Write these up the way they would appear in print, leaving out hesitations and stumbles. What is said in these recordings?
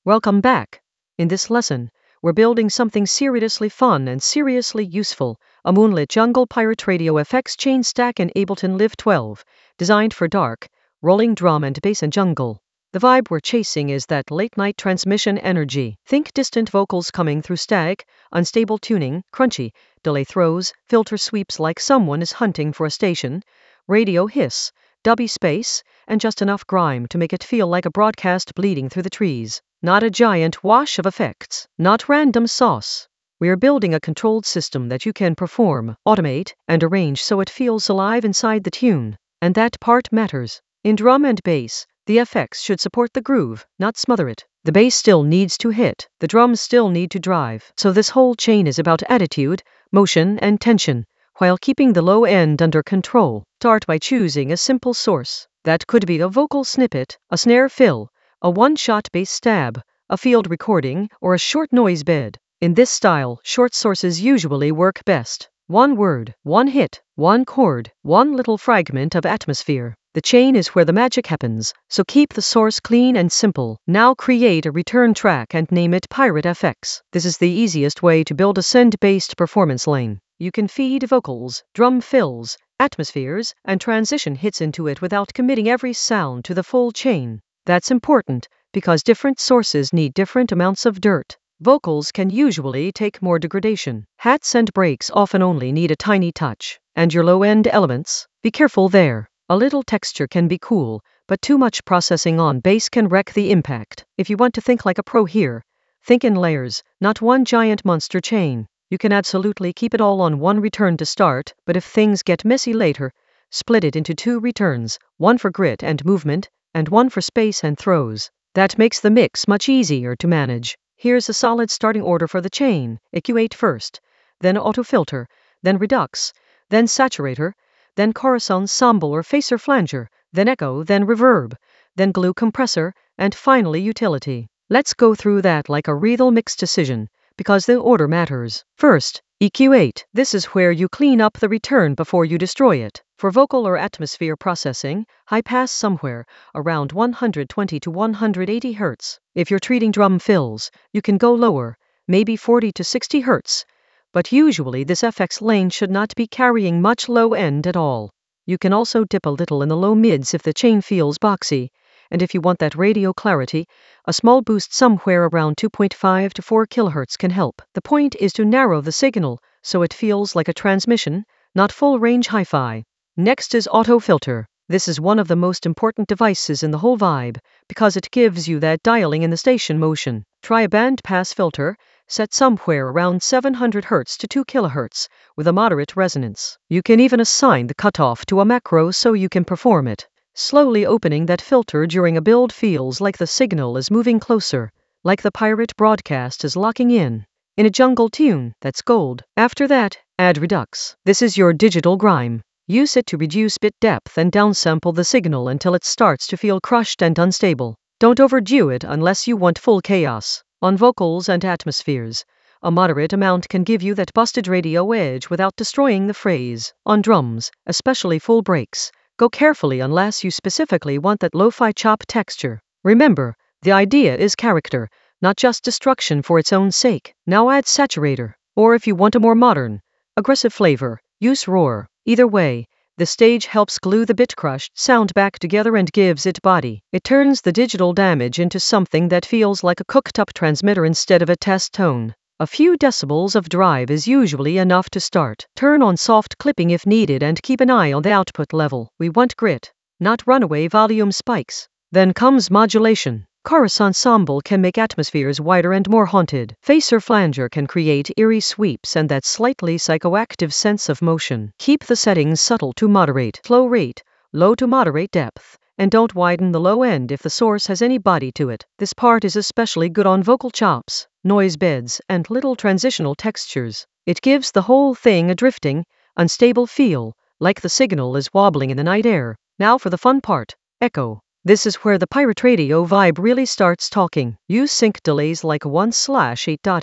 Welcome back. In this lesson, we're building something seriously fun and seriously useful, a Moonlit Jungle Pirate Radio FX chain stack in Ableton Live 12, designed for dark, rolling drum and bass and jungle. The vibe we're chasing is that late-night transmission energy. Think distant vocals coming through static, unstable tuning, crunchy, delay throws, filter sweeps like someone is hunting for a station, radio hiss, dubby space, and just enough grime to make it feel like a broadcast bleeding through the trees. Not a giant wash of effects, not random sauce. We are building a controlled system that you can perform, automate, and arrange so it feels alive inside the tune. And that part matters. In drum and bass, the effects should support the groove, not smother it. The bass still needs to hit, the drums still need to drive. So this whole chain is about attitude, motion, and tension, while keeping the low end under control. Start by choosing a simple source. That could be a vocal snippet, a snare fill, a one-shot bass stab, a field recording, or a short noise bed. In this style, short sources usually work best. One word, one hit, one chord, one little fragment of atmosphere. The chain is where the magic happens, so keep the source clean and simple. Now create a return track and name it Pirate FX. This is the easiest way to build a send-based performance lane. You can feed vocals, drum fills, atmospheres, and transition hits into it without committing every sound to the full chain. That's important, because different sources need different amounts of dirt. Vocals can usually take more degradation. Hats and breaks often only need a tiny touch. And your low-end elements? Be careful there. A little texture can be cool, but too much processing on bass can wreck the impact. If you want to think like a pro here, think in layers, not one giant monster chain. You can absolutely keep it all on one return to start, but if things get messy later, split it into two returns, one for grit and movement, and one for space and throws. That makes the mix much easier to manage. Here's a solid starting order for the chain. EQ8 first, then autofilter, then redux, then saturator, then chorus ensemble or phaser flanger, then echo, then reverb, then glue compressor, and finally utility. Let's go through that like a real mix decision, because the order matters. First, EQ8. This is where you clean up the return before you destroy it. For vocal or atmosphere processing, high pass somewhere around 120 to 180 Hz. If you're treating drum fills, you can go lower, maybe 40 to 60 Hz. But usually this FX lane should not be carrying much low end at all. You can also dip a little in the low mids if the chain feels boxy. And if you want that radio clarity, a small boost somewhere around 2.5 to 4 kHz can help. The point is to narrow the signal so it feels like a transmission, not full range hi-fi. Next is autofilter. This is one of the most important devices in the whole vibe, because it gives you that dialing in the station motion. Try a band pass filter, set somewhere around 700 Hz to 2 kHz, with a moderate resonance. You can even assign the cutoff to a macro so you can perform it. Slowly opening that filter during a build feels like the signal is moving closer, like the pirate broadcast is locking in. In a jungle tune, that's gold. After that, add redux. This is your digital grime. Use it to reduce bit depth and downsample the signal until it starts to feel crushed and unstable. Don't overdo it unless you want full chaos. On vocals and atmospheres, a moderate amount can give you that busted radio edge without destroying the phrase. On drums, especially full breaks, go carefully unless you specifically want that lo-fi chop texture. Remember, the idea is character, not just destruction for its own sake. Now add saturator, or if you want a more modern, aggressive flavor, use roar. Either way, the stage helps glue the bit-crushed sound back together and gives it body. It turns the digital damage into something that feels like a cooked-up transmitter instead of a test tone. A few decibels of drive is usually enough to start. Turn on soft clipping if needed and keep an eye on the output level. We want grit, not runaway volume spikes. Then comes modulation. Chorus ensemble can make atmospheres wider and more haunted. Phaser flanger can create eerie sweeps and that slightly psychoactive sense of motion. Keep the settings subtle to moderate flow rate, low to moderate depth, and don't widen the low end if the source has any body to it. This part is especially good on vocal chops, noise beds, and little transitional textures. It gives the whole thing a drifting, unstable feel, like the signal is wobbling in the night air. Now for the fun part, echo. This is where the pirate radio vibe really starts talking. Use sync delays like 1/8 dotted,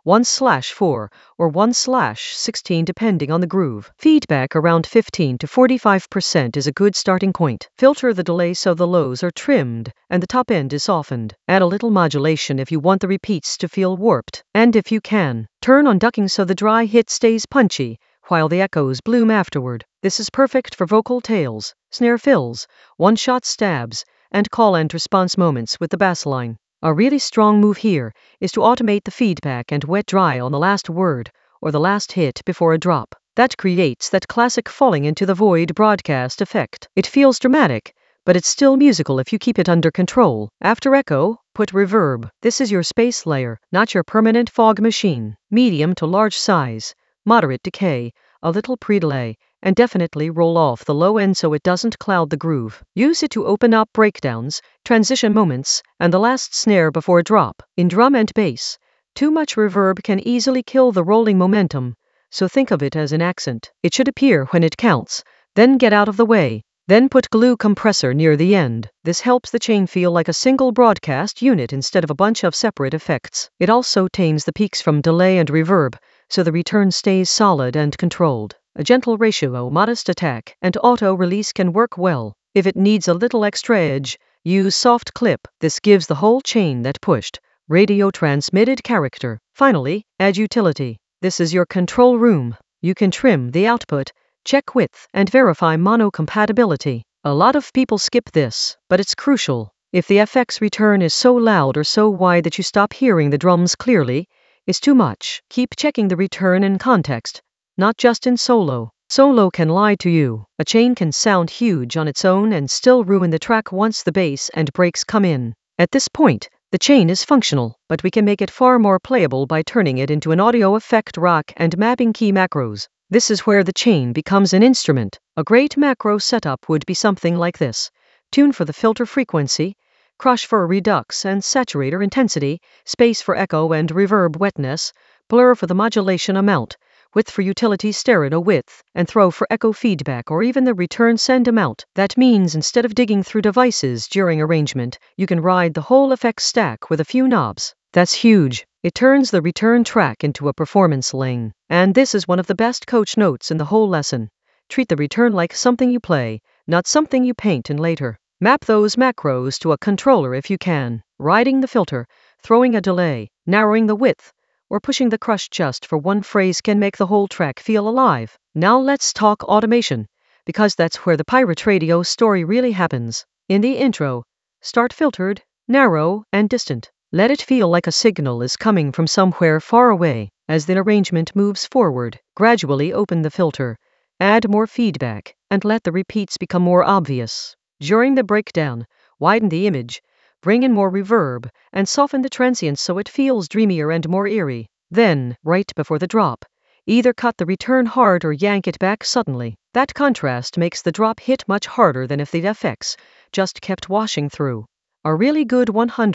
1/4 or 1/16 depending on the groove. Feedback around 15 to 45% is a good starting point. Filter the delay so the lows are trimmed and the top end is softened. Add a little modulation if you want the repeats to feel warped. And if you can, turn on ducking so the dry hit stays punchy while the echoes bloom afterward. This is perfect for vocal tails, snare fills, one-shot stabs, and call and response moments with the bass line. A really strong move here is to automate the feedback and wet dry on the last word or the last hit before a drop. That creates that classic falling into the void broadcast effect. It feels dramatic, but it's still musical if you keep it under control. After echo, put reverb. This is your space layer, not your permanent fog machine. Medium to large size, moderate decay, a little pre-delay, and definitely roll off the low end so it doesn't cloud the groove. Use it to open up breakdowns, transition moments, and the last snare before a drop. In drum and bass, too much reverb can easily kill the rolling momentum, so think of it as an accent. It should appear when it counts, then get out of the way. Then put glue compressor near the end. This helps the chain feel like a single broadcast unit instead of a bunch of separate effects. It also tames the peaks from delay and reverb, so the return stays solid and controlled. A gentle ratio, modest attack, and auto release can work well. If it needs a little extra edge, use soft clip. This gives the whole chain that pushed, radio transmitted character. Finally, add utility. This is your control room. You can trim the output, check width, and verify mono compatibility. A lot of people skip this, but it's crucial. If the FX return is so loud or so wide that you stop hearing the drums clearly, it's too much. Keep checking the return in context, not just in solo. Solo can lie to you. A chain can sound huge on its own and still ruin the track once the bass and breaks come in. At this point, the chain is functional, but we can make it far more playable by turning it into an audio effect rack and mapping key macros. This is where the chain becomes an instrument. A great macro setup would be something like this. Tune for the filter frequency, crush for redux and saturator intensity, space for echo and reverb wetness, blur for the modulation amount, width for utility stereo width, and throw for echo feedback or even the return send amount. That means instead of digging through devices during arrangement, you can ride the whole effects stack with a few knobs. That's huge. It turns the return track into a performance lane. And this is one of the best coach notes in the whole lesson. Treat the return like something you play, not something you paint in later. Map those macros to a controller if you can. Riding the filter, throwing a delay, narrowing the width, or pushing the crush just for one phrase can make the whole track feel alive. Now let's talk automation, because that's where the Pirate Radio story really happens. In the intro, start filtered, narrow, and distant. Let it feel like a signal is coming from somewhere far away. As the arrangement moves forward, gradually open the filter, add more feedback, and let the repeats become more obvious. During the breakdown, widen the image, bring in more reverb, and soften the transients so it feels dreamier and more eerie. Then, right before the drop, either cut the return hard or yank it back suddenly. That contrast makes the drop hit much harder than if the FX just kept washing through. A really good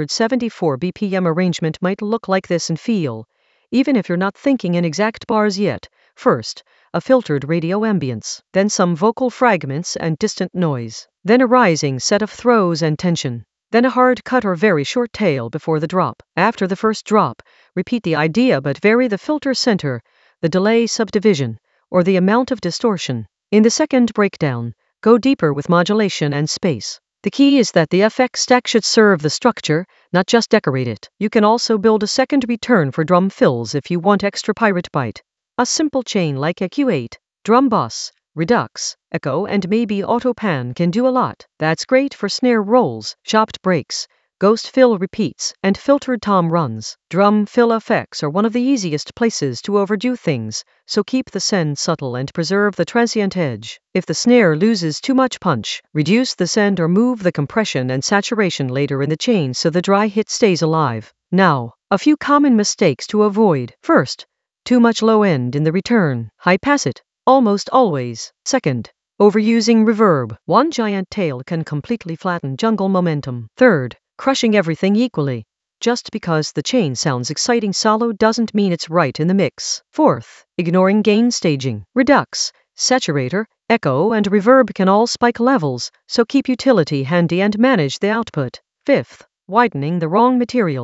174 BPM arrangement might look like this and feel, even if you're not thinking in exact bars yet. First, a filtered radio ambience, then some vocal fragments and distant noise, then a rising set of throws and tension, then a hard cut or very short tail before the drop. After the first drop, repeat the idea but vary the filter center, the delay subdivision, or the amount of distortion. In the second breakdown, go deeper with modulation and space. The key is that the FX stack should serve the structure, not just decorate it. You can also build a second return for drum fills if you want extra pirate bite. A simple chain like EQ8, drum bus, redux, echo, and maybe auto pan can do a lot. That's great for snare rolls, chopped breaks, ghost fill repeats, and filtered tom runs. Drum fill effects are one of the easiest places to overdo things, so keep the send subtle and preserve the transient edge. If the snare loses too much punch, reduce the send or move the compression and saturation later in the chain so the dry hit stays alive. Now, a few common mistakes to avoid. First, too much low end in the return. High pass it, almost always. Second, overusing reverb. One giant tail can completely flatten jungle momentum. Third, crushing everything equally. Just because the chain sounds exciting solo doesn't mean it's right in the mix. Fourth, ignoring gain staging. Redux, saturator, echo, and reverb can all spike levels, so keep utility handy and manage the output. Fifth, widening the wrong material.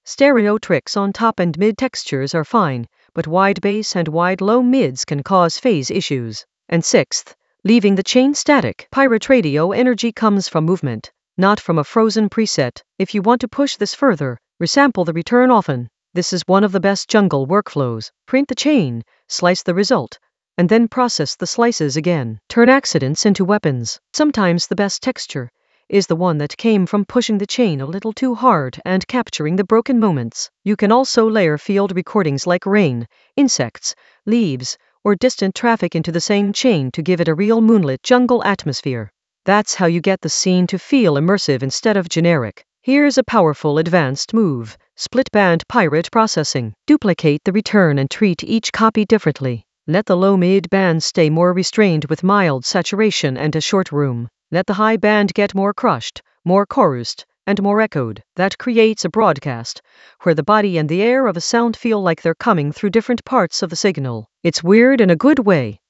Stereo tricks on top and mid textures are fine, but wide bass and wide low mids can cause phase issues. And sixth, leaving the chain static. Pirate Radio energy comes from movement, not from a frozen preset. If you want to push this further, resample the return often. This is one of the best jungle workflows. Print the chain, slice the result, and then process the slices again. Turn accidents into weapons. Sometimes the best texture is the one that came from pushing the chain a little too hard and capturing the broken moments. You can also layer field recordings like rain, insects, leaves, or distant traffic into the same chain to give it a real moonlit jungle atmosphere. That's how you get the scene to feel immersive instead of generic. Here's a powerful advanced move: split band pirate processing. Duplicate the return and treat each copy differently. Let the low mid band stay more restrained with mild saturation and a short room. Let the high band get more crushed, more chorused, and more echoed. That creates a broadcast where the body and the air of a sound feel like they're coming through different parts of the signal. It's weird in a good way.